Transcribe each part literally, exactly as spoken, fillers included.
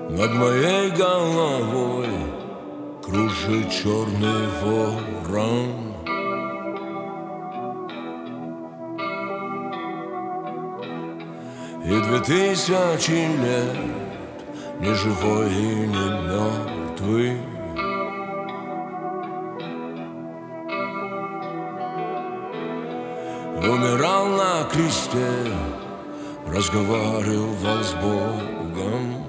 Над моей головой кружит черный ворон. И две тысячи лет ни живой и не мертвый. Умирал на кресте, разговаривал с Богом.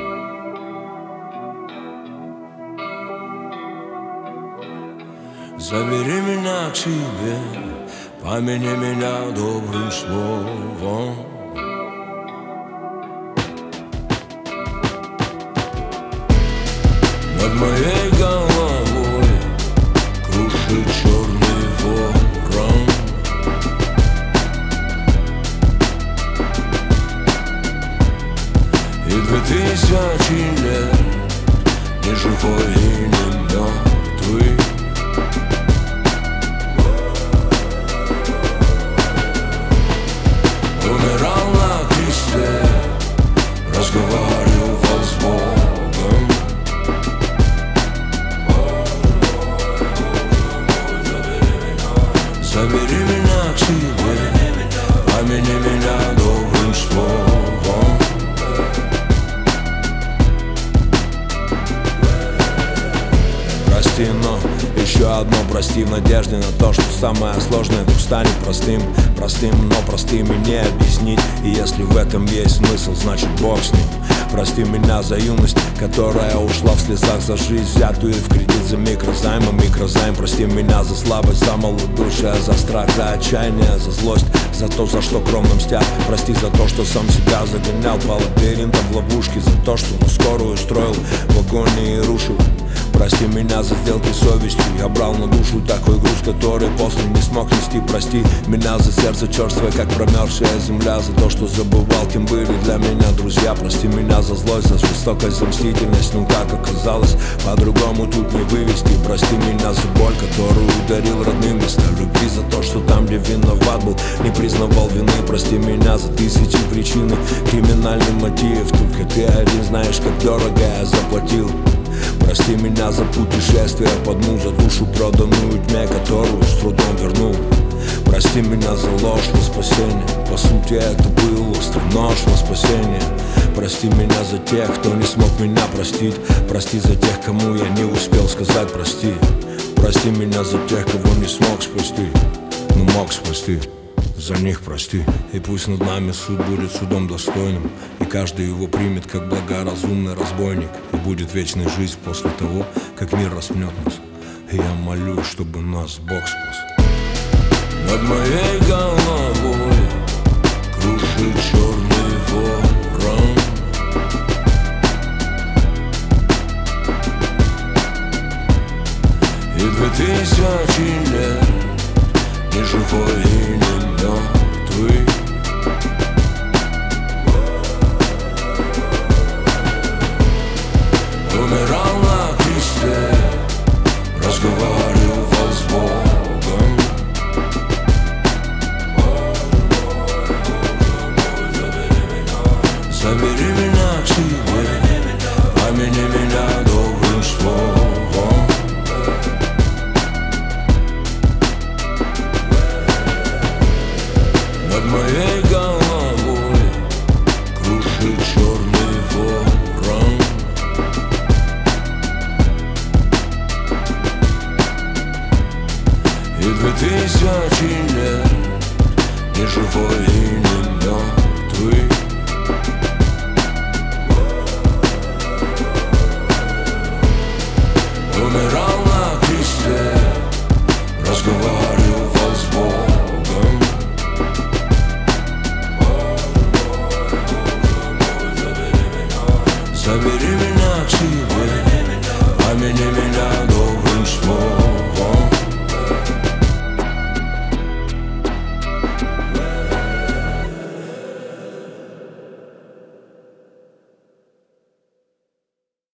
Забери меня к себе, помяни меня добрым словом. Над моей головой кружит черный ворон. И две тысячи лет ни живой и не мертвый. Умирал на кресте, разговаривал с Богом. Забери меня к себе, помяни меня добрым словом. Прости, но еще одно прости в надежде на то, что самое сложное вдруг станет простым. Простым, но простым и не объяснить. И если в этом есть смысл, значит Бог с ним. Прости меня за юность, которая ушла в слезах, за жизнь, взятую в кредит, за микрозайм, а микрозайм. Прости меня за слабость, за малодушие, за страх, за отчаяние, за злость, за то, за что кровно мстят. Прости за то, что сам себя загонял по лабиринтам в ловушке, за то, что на скорую строил в агонии и рушил. Прости меня за сделки совестью, я брал на душу такой груз, который после не смог нести. Прости меня за сердце черствое, как промерзшая земля, за то, что забывал, кем были для меня друзья. Прости меня за злость, за жестокость, за мстительность, ну как оказалось, по-другому тут не вывести. Прости меня за боль, которую ударил родным вместо любви, за то, что там, где виноват был, не признавал вины. Прости меня за тысячи причин и криминальный мотив, только ты один знаешь, как дорого я заплатил. Прости меня за путешествие под дну, за душу проданную тьме, которую с трудом вернул. Прости меня за ложь во спасение, по сути это был острый нож во спасение. Прости меня за тех, кто не смог меня простить. Прости за тех, кому я не успел сказать прости. Прости меня за тех, кого не смог спасти, но мог спасти. За них прости. И пусть над нами суд будет судом достойным, и каждый его примет как благоразумный разбойник. И будет вечная жизнь после того, как мир распнет нас. И я молюсь, чтобы нас Бог спас. Над моей головой кружит черный ворон. И две тысячи лет ни живой и не мертвый. Умирал на кресте, разговаривал с Богом. Забери меня к себе, помяни меня добрым словом. Над моей головой кружит черный ворон. И две тысячи лет ни живой и не мертвый.